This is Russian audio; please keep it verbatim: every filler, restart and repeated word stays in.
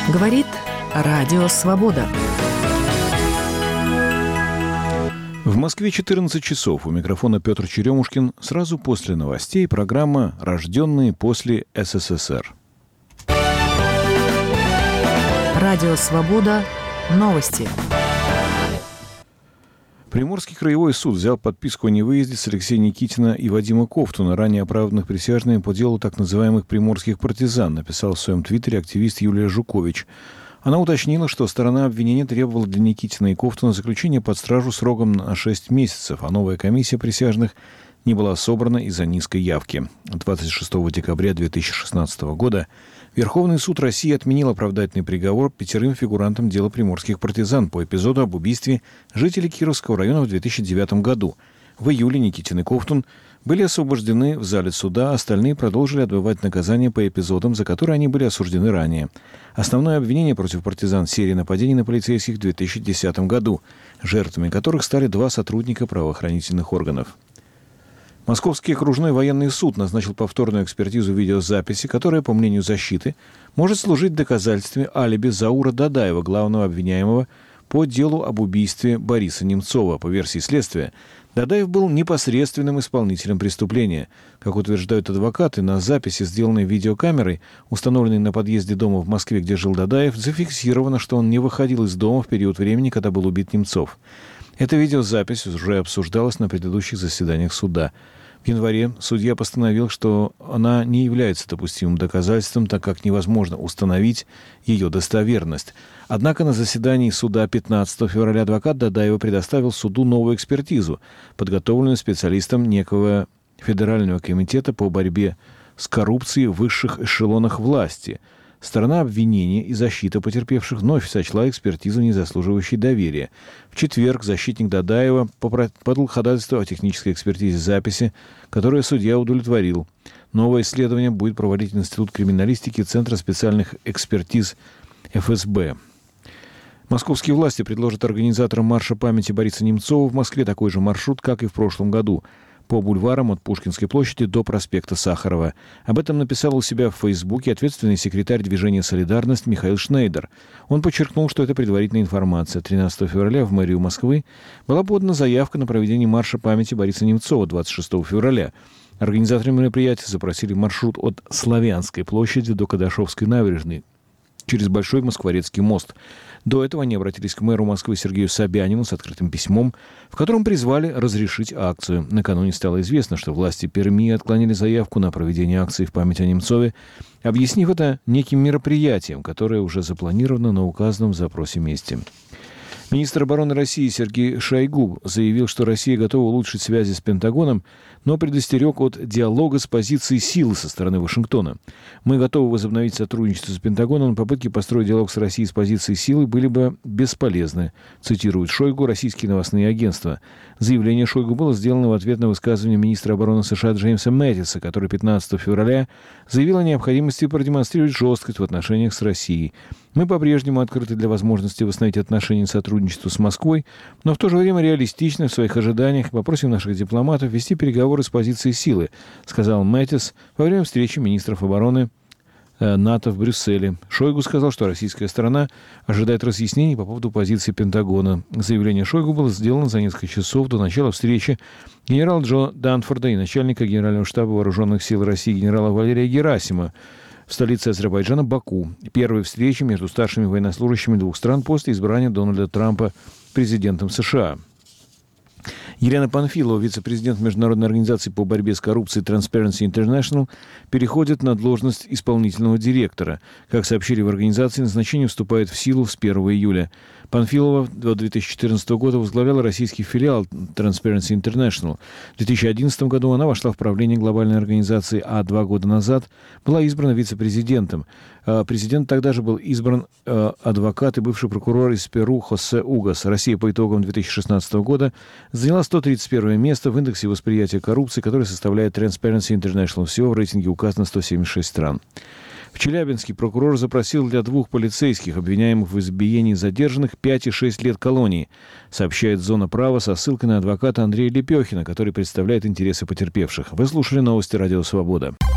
Говорит Радио Свобода. В Москве четырнадцать часов. У микрофона Петр Черемушкин. Сразу после новостей программа «Рожденные после СССР». Радио Свобода. Новости. Приморский краевой суд взял подписку о невыезде с Алексея Никитина и Вадима Ковтуна, ранее оправданных присяжными по делу так называемых приморских партизан, написал в своем твиттере активист Юлия Жукович. Она уточнила, что сторона обвинения требовала для Никитина и Ковтуна заключения под стражу сроком на шесть месяцев, а новая комиссия присяжных не была собрана из-за низкой явки. двадцать шестого декабря две тысячи шестнадцатого года Верховный суд России отменил оправдательный приговор пятерым фигурантам дела приморских партизан по эпизоду об убийстве жителей Кировского района в две тысячи девятом году. В июле Никитин и Ковтун были освобождены в зале суда, остальные продолжили отбывать наказание по эпизодам, за которые они были осуждены ранее. Основное обвинение против партизан — серии нападений на полицейских в две тысячи десятом году, жертвами которых стали два сотрудника правоохранительных органов. Московский окружной военный суд назначил повторную экспертизу видеозаписи, которая, по мнению защиты, может служить доказательством алиби Заура Дадаева, главного обвиняемого по делу об убийстве Бориса Немцова. По версии следствия, Дадаев был непосредственным исполнителем преступления. Как утверждают адвокаты, на записи, сделанной видеокамерой, установленной на подъезде дома в Москве, где жил Дадаев, зафиксировано, что он не выходил из дома в период времени, когда был убит Немцов. Эта видеозапись уже обсуждалась на предыдущих заседаниях суда. В январе судья постановил, что она не является допустимым доказательством, так как невозможно установить ее достоверность. Однако на заседании суда пятнадцатого февраля адвокат Дадаева предоставил суду новую экспертизу, подготовленную специалистом некого Федерального комитета по борьбе с коррупцией в высших эшелонах власти. Сторона обвинения и защита потерпевших вновь сочла экспертизу незаслуживающей доверия. В четверг защитник Дадаева подал ходатайство о технической экспертизе записи, которое судья удовлетворил. Новое исследование будет проводить Институт криминалистики Центра специальных экспертиз эф эс бэ. Московские власти предложат организаторам марша памяти Бориса Немцова в Москве такой же маршрут, как и в прошлом году, по бульварам от Пушкинской площади до проспекта Сахарова. Об этом написал у себя в Фейсбуке ответственный секретарь движения «Солидарность» Михаил Шнейдер. Он подчеркнул, что это предварительная информация. тринадцатого февраля в мэрию Москвы была подана заявка на проведение марша памяти Бориса Немцова двадцать шестого февраля. Организаторы мероприятия запросили маршрут от Славянской площади до Кадашовской набережной через Большой Москворецкий мост. До этого они обратились к мэру Москвы Сергею Собянину с открытым письмом, в котором призвали разрешить акцию. Накануне стало известно, что власти Перми отклонили заявку на проведение акции в память о Немцове, объяснив это неким мероприятием, которое уже запланировано на указанном в запросе месте. Министр обороны России Сергей Шойгу заявил, что Россия готова улучшить связи с Пентагоном, но предостерег от диалога с позиции силы со стороны Вашингтона. «Мы готовы возобновить сотрудничество с Пентагоном, но попытки построить диалог с Россией с позиции силы были бы бесполезны», цитирует Шойгу российские новостные агентства. Заявление Шойгу было сделано в ответ на высказывание министра обороны США Джеймса Мэттиса, который пятнадцатого февраля заявил о необходимости продемонстрировать жесткость в отношениях с Россией. «Мы по-прежнему открыты для возможности восстановить отношения и сотрудничество с Москвой, но в то же время реалистичны в своих ожиданиях и попросим наших дипломатов вести переговоры с позиции силы», сказал Мэттис во время встречи министров обороны НАТО в Брюсселе. Шойгу сказал, что российская сторона ожидает разъяснений по поводу позиции Пентагона. Заявление Шойгу было сделано за несколько часов до начала встречи генерала Джо Данфорда и начальника Генерального штаба Вооруженных сил России генерала Валерия Герасима в столице Азербайджана Баку. Первой встречи между старшими военнослужащими двух стран после избрания Дональда Трампа президентом США. Елена Панфилова, вице-президент Международной организации по борьбе с коррупцией Transparency International, переходит на должность исполнительного директора. Как сообщили в организации, назначение вступает в силу с первого июля. Панфилова до две тысячи четырнадцатого года возглавляла российский филиал Transparency International. В две тысячи одиннадцатом году она вошла в правление глобальной организации, а два года назад была избрана вице-президентом. Президент тогда же был избран адвокат и бывший прокурор из Перу Хосе Угас. Россия по итогам две тысячи шестнадцатого года заняла сто тридцать первое место в индексе восприятия коррупции, который составляет Transparency International. Всего в рейтинге указано сто семьдесят шесть стран. В Челябинске прокурор запросил для двух полицейских, обвиняемых в избиении задержанных, пять и шесть лет колонии, сообщает «Зона права» со ссылкой на адвоката Андрея Лепехина, который представляет интересы потерпевших. Вы слушали новости «Радио Свобода».